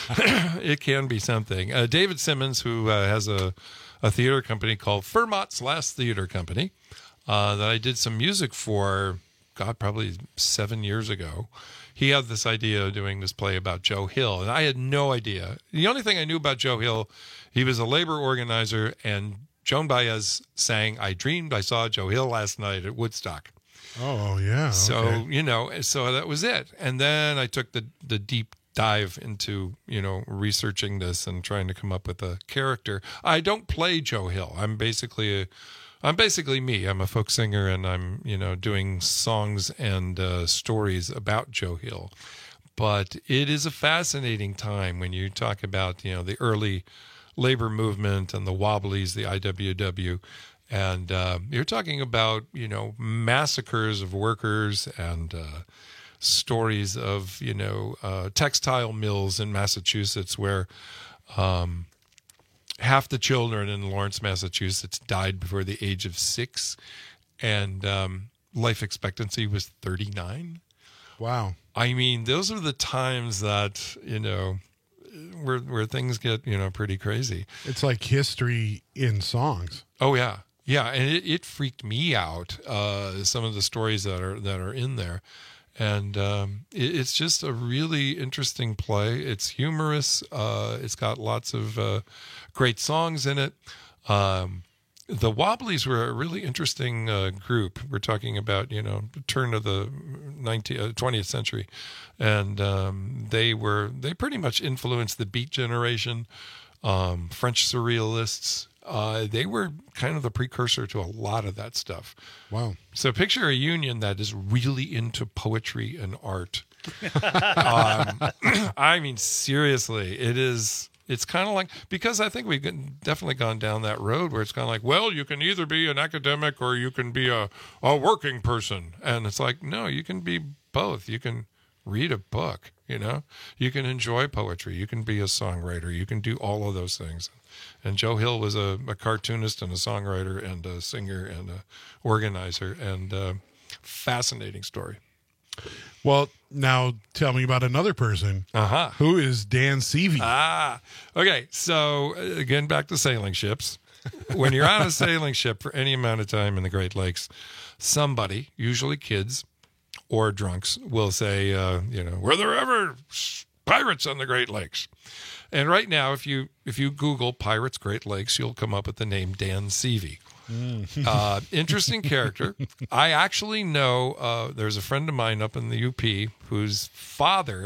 it can be something. Uh, David Simmons, who uh, has a, a theater company called Fermot's Last Theater Company, uh, that I did some music for, God, probably seven years ago. He had this idea of doing this play about Joe Hill, and I had no idea. The only thing I knew about Joe Hill, he was a labor organizer, and Joan Baez sang, "I dreamed I saw Joe Hill last night at Woodstock." Oh, yeah. So, okay. you know, so that was it. And then I took the, the deep dive into, you know, researching this and trying to come up with a character. I don't play Joe Hill. I'm basically a, I'm basically me. I'm a folk singer, and I'm, you know, doing songs and uh, stories about Joe Hill. But it is a fascinating time when you talk about, you know, the early labor movement and the Wobblies, the I W W. And uh, you're talking about, you know, massacres of workers and uh, stories of, you know, uh, textile mills in Massachusetts where um, half the children in Lawrence, Massachusetts died before the age of six, and um, life expectancy was thirty-nine. Wow. I mean, those are the times that, you know, where where things get, you know, pretty crazy. It's like history in songs. Oh, yeah. Yeah, and it, it freaked me out, uh, some of the stories that are that are in there. And um, it, it's just a really interesting play. It's humorous. Uh, it's got lots of uh, great songs in it. Um, the Wobblies were a really interesting uh, group. We're talking about, you know, the turn of the nineteenth, uh, twentieth century. And um, they were, they pretty much influenced the Beat Generation, um, French Surrealists. Uh, they were kind of the precursor to a lot of that stuff. Wow. So picture a union that is really into poetry and art. um, I mean, seriously, it is, it's kind of like, because I think we've definitely gone down that road where it's kind of like, well, you can either be an academic or you can be a, a working person. And it's like, no, you can be both. You can read a book, you know, you can enjoy poetry, you can be a songwriter, you can do all of those things. And Joe Hill was a, a cartoonist and a songwriter and a singer and a organizer, and uh, fascinating story. Well, now tell me about another person. Uh-huh. Who is Dan Seavey? Ah, okay. So uh, again, back to sailing ships. When you're on a sailing ship for any amount of time in the Great Lakes, somebody, usually kids or drunks, will say, uh, you know, were there ever pirates on the Great Lakes? And right now, if you if you Google Pirates Great Lakes, you'll come up with the name Dan Seavey. Mm. uh, interesting character. I actually know, uh, there's a friend of mine up in the U P whose father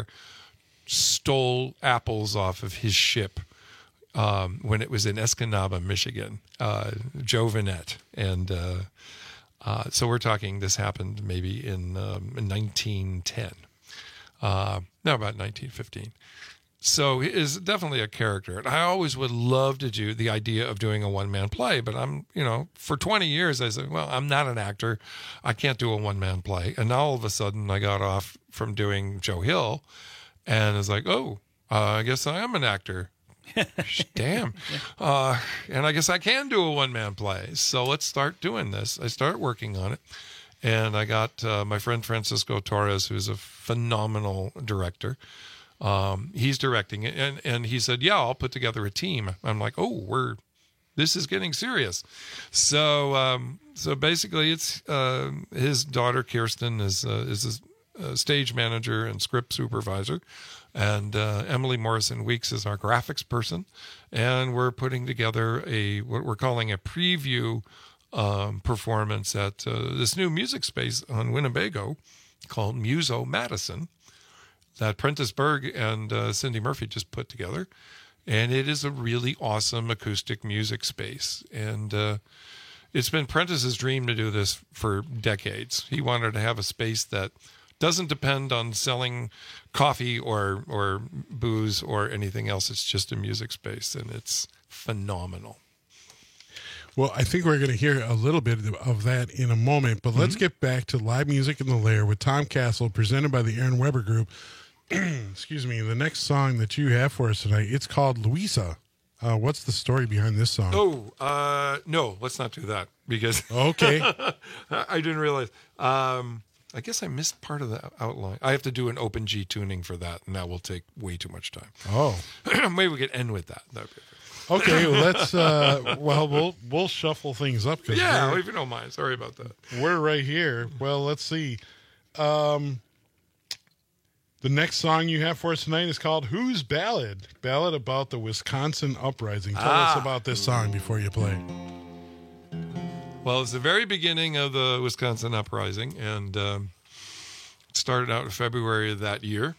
stole apples off of his ship um, when it was in Escanaba, Michigan, uh, Joe Vinette. And uh, uh, so we're talking, this happened maybe in, um, in nineteen ten. Uh, no, about nineteen fifteen. So he is definitely a character. And I always would love to do the idea of doing a one-man play, but I'm, you know, for twenty years I said, well, I'm not an actor. I can't do a one-man play. And now all of a sudden I got off from doing Joe Hill and it's like, oh, uh, I guess I am an actor. Damn. Uh, and I guess I can do a one-man play. So let's start doing this. I start working on it. And I got uh, my friend Francisco Torres, who's a phenomenal director. Um, he's directing it, and, and he said, yeah, I'll put together a team. I'm like, oh, we're, this is getting serious. So um, so basically, it's uh, his daughter Kirsten is uh, is a, a stage manager and script supervisor, and uh, Emily Morrison Weeks is our graphics person, and we're putting together a what we're calling a preview um, performance at uh, this new music space on Winnebago called Muso Madison that Prentice Berg and uh, Cindy Murphy just put together, and it is a really awesome acoustic music space, and uh, it's been Prentice's dream to do this for decades. He wanted to have a space that doesn't depend on selling coffee or or booze or anything else. It's just a music space, and it's phenomenal. Well, I think we're going to hear a little bit of that in a moment, but mm-hmm. let's get back to live music in the Lair with Tom Castle, presented by the Aaron Weber Group. Excuse me. The next song that you have for us tonight, it's called Louisa. Uh, what's the story behind this song? Oh, uh, no, let's not do that because okay, I didn't realize. Um, I guess I missed part of the outline. I have to do an open G tuning for that, and that will take way too much time. Oh, maybe we could end with that. That'd be okay. Well, let's. Uh, well, we'll we'll shuffle things up. Cause yeah, if you don't mind. Sorry about that. We're right here. Well, let's see. Um, The next song you have for us tonight is called Whose Ballad? Ballad about the Wisconsin Uprising. Tell ah. us about this song before you play. Well, it's the very beginning of the Wisconsin Uprising, and um, it started out in February of that year.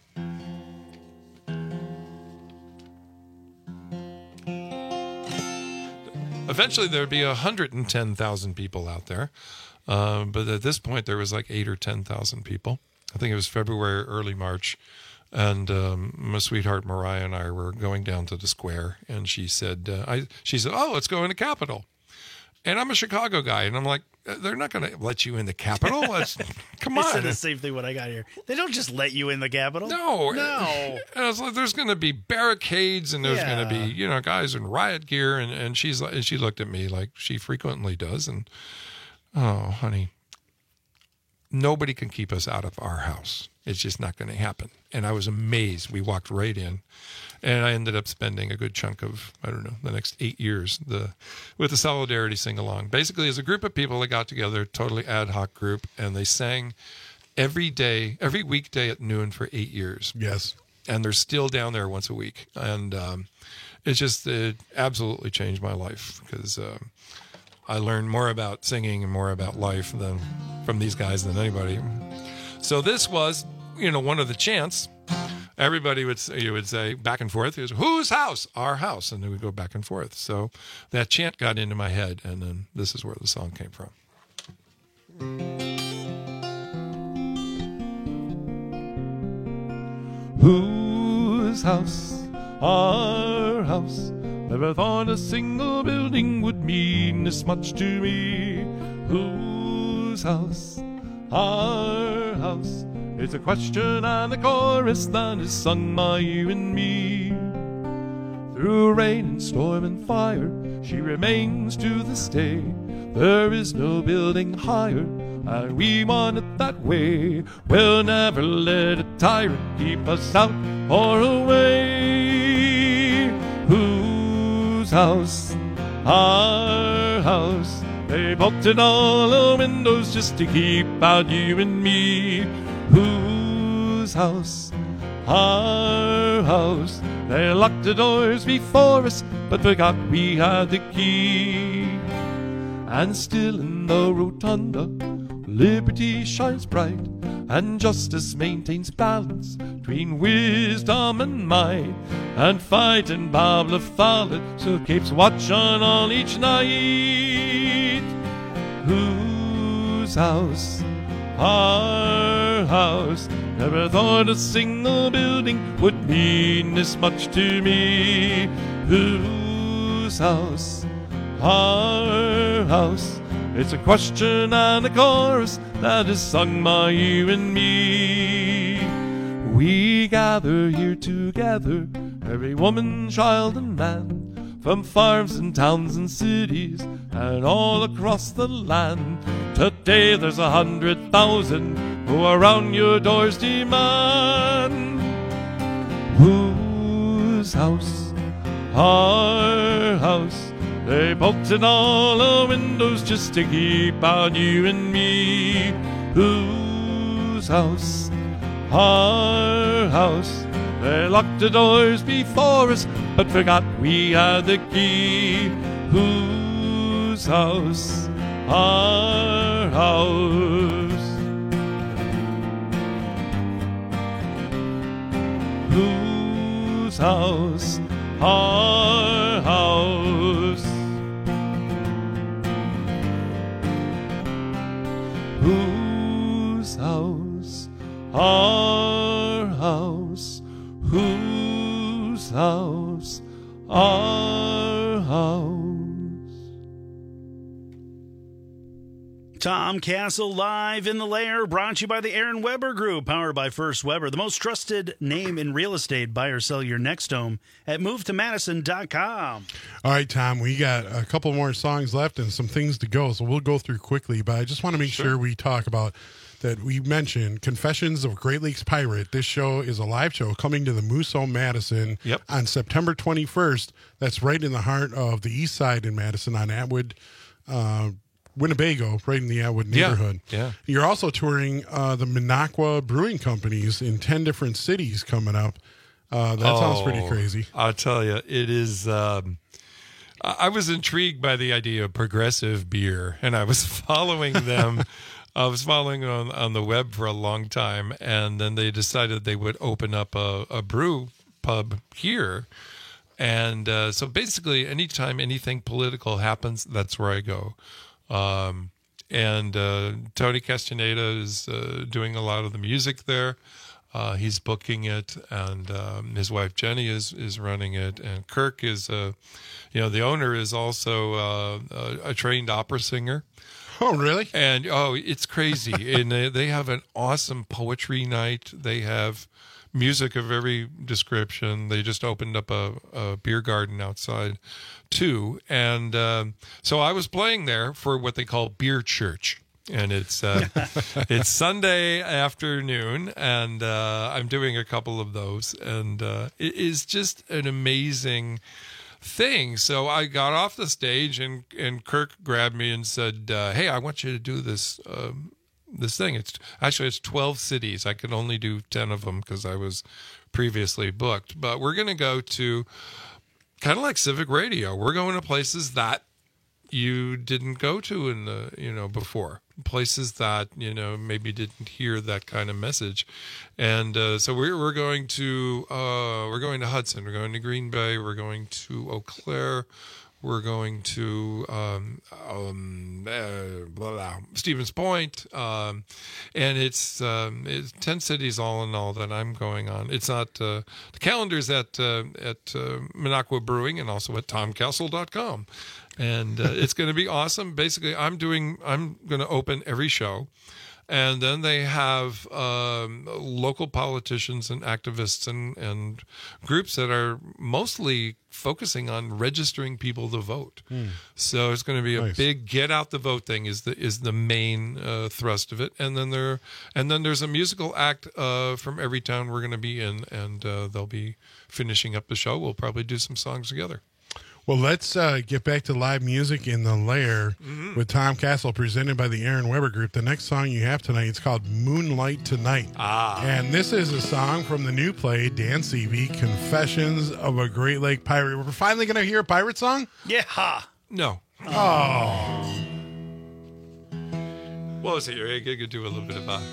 Eventually, there would be one hundred ten thousand people out there, um, but at this point, there was like eight or ten thousand people. I think it was February, early March, and um, my sweetheart Mariah and I were going down to the square, and she said, uh, "I." She said, "Oh, let's go in the Capitol," and I'm a Chicago guy, and I'm like, "They're not going to let you in the Capitol. Let's, come on." I said the same thing when I got here. They don't just let you in the Capitol. No, no. And I was like, "There's going to be barricades, and there's Yeah. going to be, you know, guys in riot gear," and and she's like, and she looked at me like she frequently does, and oh, honey. Nobody can keep us out of our house. It's just not going to happen. And I was amazed. We walked right in, and I ended up spending a good chunk of, I don't know, the next eight years the with the Solidarity Sing-Along. Basically, as a group of people that got together, totally ad hoc group, and they sang every day, every weekday at noon for eight years. Yes. And they're still down there once a week. And um, it's just, it absolutely changed my life because um, I learned more about singing and more about life than from these guys than anybody. So this was, you know, one of the chants. Everybody would say, you would say back and forth, is whose house? Our house. And then we'd go back and forth. So that chant got into my head, and then this is where the song came from. Whose house? Our house. Never thought a single building would mean this much to me. Whose house? Our house. It's a question and a chorus that is sung by you and me. Through rain and storm and fire, she remains to this day. There is no building higher, and we want it that way. We'll never let a tyrant keep us out or away. Whose house? Our house. They bolted all the windows just to keep out you and me. Whose house? Our house. They locked the doors before us, but forgot we had the key. And still in the rotunda, liberty shines bright, and justice maintains balance between wisdom and might. And fighting Bob LaFollette still keeps watch on all each night. Whose house? Our house. Never thought a single building would mean this much to me. Whose house? Our house. It's a question and a chorus that is sung by you and me. We gather here together, every woman, child, and man, from farms and towns and cities, and all across the land. Today there's a hundred thousand who around your doors demand. Whose house? Our house. They bolted all the windows just to keep out you and me. Whose house? Our house. They locked the doors before us, but forgot we had the key. Whose house? Our house. Whose house? Our house. Whose house? Our house. Whose house? Our house. Tom Castle live in the lair, brought to you by the Aaron Weber Group, powered by First Weber, the most trusted name in real estate. Buy or sell your next home at move to madison dot com. All right, Tom, we got a couple more songs left and some things to go, so we'll go through quickly, but I just want to make sure, sure we talk about that. We mentioned Confessions of a Great Lakes Pirate. This show is a live show coming to the Moose Home Madison yep. on September twenty-first. That's right in the heart of the east side in Madison on Atwood, uh, Winnebago, right in the Atwood neighborhood. Yeah, yeah. You're also touring uh, the Minocqua Brewing Companies in ten different cities coming up. Uh, that oh, sounds pretty crazy. I'll tell you, it is. Um, I was intrigued by the idea of progressive beer, and I was following them. I was following on, on the web for a long time, and then they decided they would open up a, a brew pub here. And uh, so basically, anytime anything political happens, that's where I go. Um, and uh, Tony Castaneda is uh, doing a lot of the music there. Uh, he's booking it, and um, his wife Jenny is is running it. And Kirk is, uh, you know, the owner is also uh, a, a trained opera singer. Oh, really? And oh, it's crazy. And they, they have an awesome poetry night. They have music of every description. They just opened up a, a beer garden outside too. And um, so I was playing there for what they call beer church. And it's uh, it's Sunday afternoon, and uh, I'm doing a couple of those. And uh, it is just an amazing thing. So I got off the stage, and, and Kirk grabbed me and said, uh, hey, I want you to do this um, this thing. It's actually it's twelve cities. I could only do ten of them because I was previously booked. But we're going to go to kind of like Civic Radio. We're going to places that you didn't go to in the, you know, before. Places that, you know, maybe didn't hear that kind of message. And uh, so we're, we're going to uh, we're going to Hudson, we're going to Green Bay, we're going to Eau Claire, we're going to um, um, uh, blah, blah, Stevens Point, um, and it's, um, it's ten cities all in all that I'm going on. It's not uh, the calendar's at uh, at uh, Minocqua Brewing and also at tom castle dot com. And uh, it's going to be awesome. Basically, I'm doing. I'm going to open every show, and then they have um, local politicians and activists and, and groups that are mostly focusing on registering people to vote. Mm. So it's going to be a nice. big get out the vote thing is the is the main uh, thrust of it. And then there and then there's a musical act uh, from every town we're going to be in, and uh, they'll be finishing up the show. We'll probably do some songs together. Well, let's uh, get back to live music in the lair mm-hmm. with Tom Castle, presented by the Aaron Weber Group. The next song you have tonight is called Moonlight Tonight. Ah. And this is a song from the new play, Dan Seavey, Confessions of a Great Lake Pirate. We're finally going to hear a pirate song? Yeah. No. Oh. What was it? I could do a little bit of a...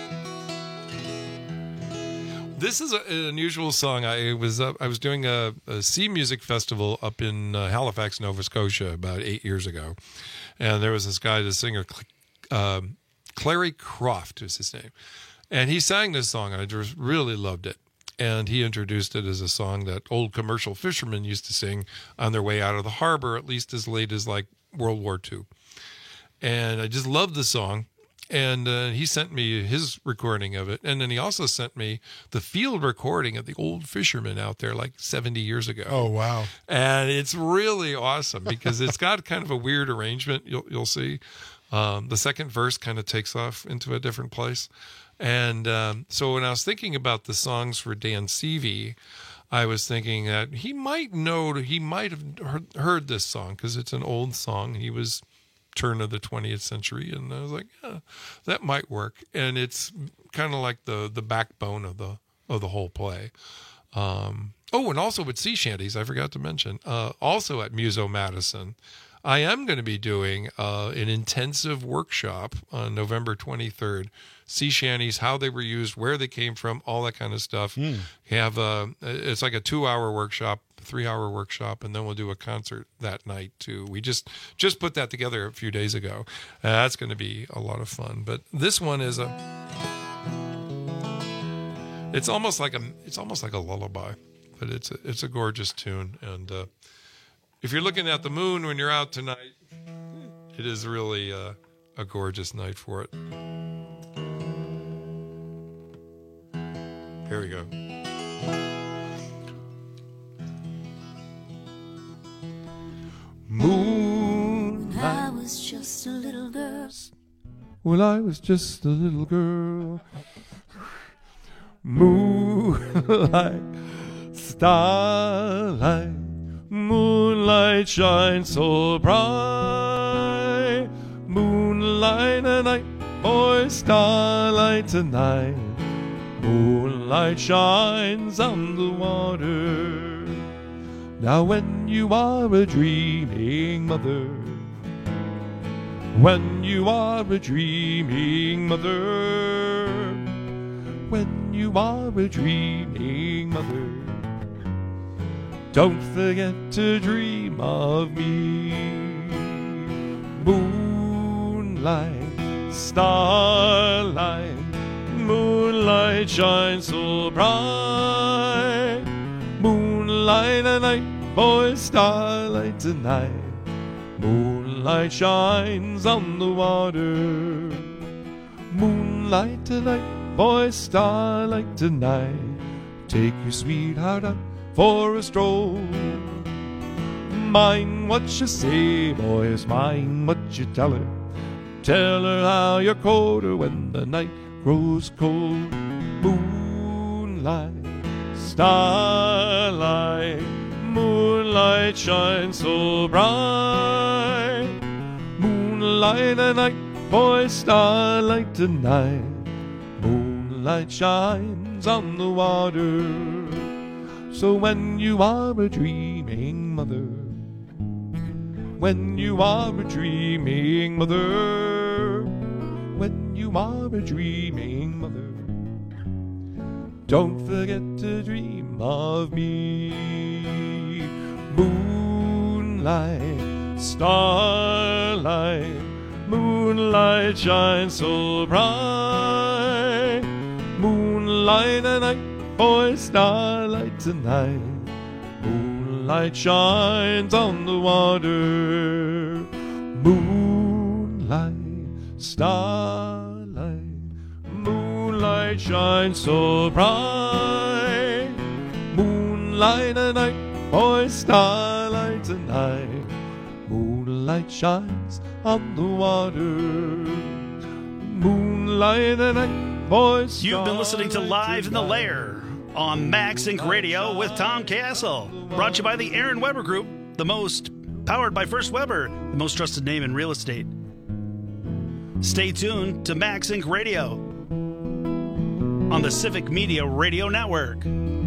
This is a, an unusual song. I was uh, I was doing a, a sea music festival up in uh, Halifax, Nova Scotia, about eight years ago, and there was this guy, the singer, uh, Clary Croft was his name, and he sang this song, and I just really loved it. And he introduced it as a song that old commercial fishermen used to sing on their way out of the harbor, at least as late as like World War Two. And I just loved the song. And uh, he sent me his recording of it. And then he also sent me the field recording of the old fishermen out there like seventy years ago. Oh, wow. And it's really awesome because it's got kind of a weird arrangement, you'll, you'll see. Um, the second verse kind of takes off into a different place. And um, so when I was thinking about the songs for Dan Seavey, I was thinking that he might know, he might have heard, heard this song because it's an old song. He was turn of the twentieth century, and I was like, yeah, that might work. And it's kind of like the the backbone of the of the whole play. Um, oh, and also with sea shanties, I forgot to mention, uh, also at Muso Madison, I am going to be doing uh, an intensive workshop on November twenty-third. Sea shanties, how they were used, where they came from, all that kind of stuff. Mm. Have a, it's like a two-hour workshop, three-hour workshop, and then we'll do a concert that night too. We just just put that together a few days ago. Uh, that's going to be a lot of fun. But this one is a, it's almost like a, it's almost like a lullaby, but it's a, it's a gorgeous tune. And uh, if you're looking at the moon when you're out tonight, it is really uh, a gorgeous night for it. Here we go. Moon. I was just a little girl. Well, I was just a little girl. Moonlight, starlight, moonlight shines so bright. Moonlight at night, boy, starlight tonight. Moonlight shines on the water. Now when you are a dreaming mother, when you are a dreaming mother, when you are a dreaming mother, don't forget to dream of me. Moonlight, starlight, moonlight shines so bright. Moonlight at night, boy, starlight tonight. Moonlight shines on the water. Moonlight tonight, boy, starlight tonight. Take your sweetheart out for a stroll. Mind what you say, boys, mind what you tell her. Tell her how you're colder when the night grows cold. Moonlight, starlight, moonlight shines so bright. Moonlight at night, boy, starlight tonight. Moonlight shines on the water. So when you are a dreaming mother, when you are a dreaming mother, when you are a dreaming mother, don't forget to dream of me. Moonlight, starlight, moonlight shines so bright. Moonlight at night, boy, starlight tonight. Moonlight shines on the water. Moonlight, starlight, moonlight shines so bright. Moonlight at night, boy, starlight tonight. Moonlight shines on the water. Moonlight at night, boy, starlight. You've been listening to Live in the Lair on Max Inc Radio with Tom Castle. Brought to you by the Aaron Weber Group, the most powered by First Weber, the most trusted name in real estate. Stay tuned to Max Inc Radio on the Civic Media Radio Network.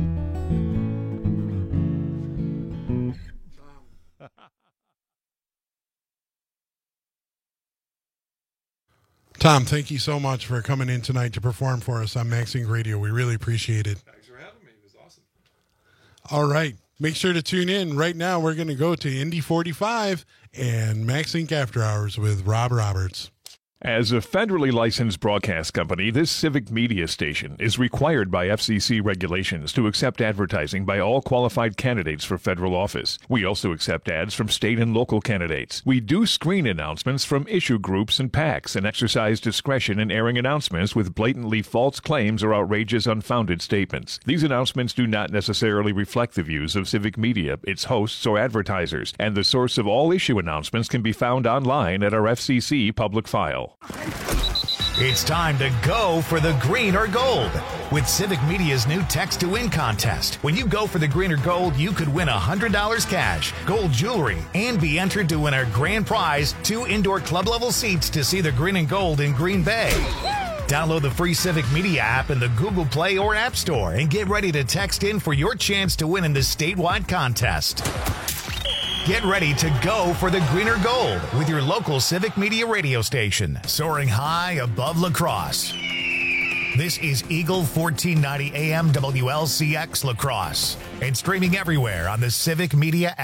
Tom, thank you so much for coming in tonight to perform for us on Max Inc Radio. We really appreciate it. Thanks for having me. It was awesome. All right. Make sure to tune in. Right now, we're going to go to Indy forty-five and Max Inc After Hours with Rob Roberts. As a federally licensed broadcast company, this civic media station is required by F C C regulations to accept advertising by all qualified candidates for federal office. We also accept ads from state and local candidates. We do screen announcements from issue groups and PACs and exercise discretion in airing announcements with blatantly false claims or outrageous unfounded statements. These announcements do not necessarily reflect the views of civic media, its hosts, or advertisers, and the source of all issue announcements can be found online at our F C C public file. It's time to go for the green or gold with Civic Media's new Text to Win contest. When you go for the green or gold, you could win one hundred dollars cash, gold jewelry, and be entered to win our grand prize, two indoor club-level seats to see the green and gold in Green Bay. Download the free Civic Media app in the Google Play or App Store and get ready to text in for your chance to win in this statewide contest. Get ready to go for the green or gold with your local Civic Media radio station, soaring high above La Crosse. This is Eagle fourteen ninety A M W L C X La Crosse and streaming everywhere on the Civic Media app.